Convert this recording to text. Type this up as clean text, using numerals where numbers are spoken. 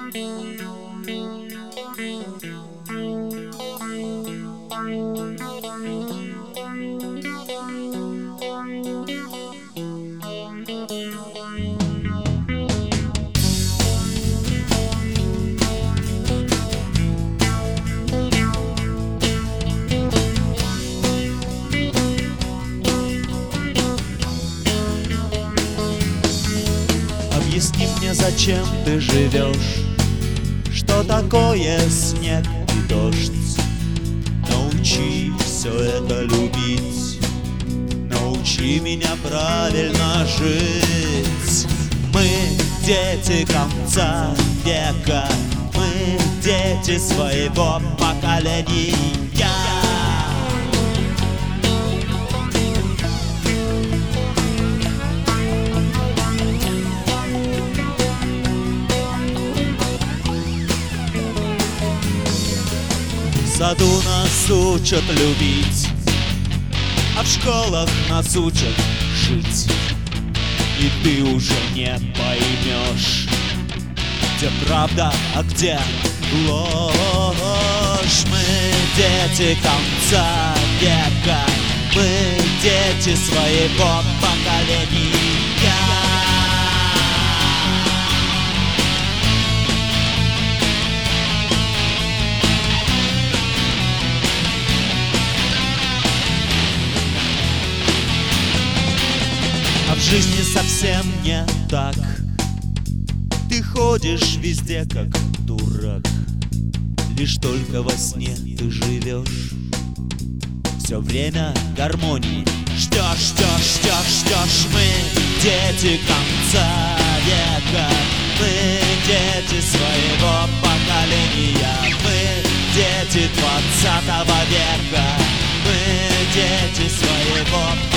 Объясни мне, зачем ты живешь, что такое снег и дождь. Научи все это любить, научи меня правильно жить. Мы дети конца века, мы дети своего поколения. В саду нас учат любить, а в школах нас учат жить. И ты уже не поймешь, где правда, а где ложь. Мы дети конца века, мы дети своего поколения. А в жизни совсем не так. Ты ходишь везде как дурак, лишь только во сне ты живешь. Все время гармонии ждешь, ждешь, ждешь, ждешь. Мы дети конца века, мы дети своего поколения. Мы дети 20 века, мы дети своего поколения.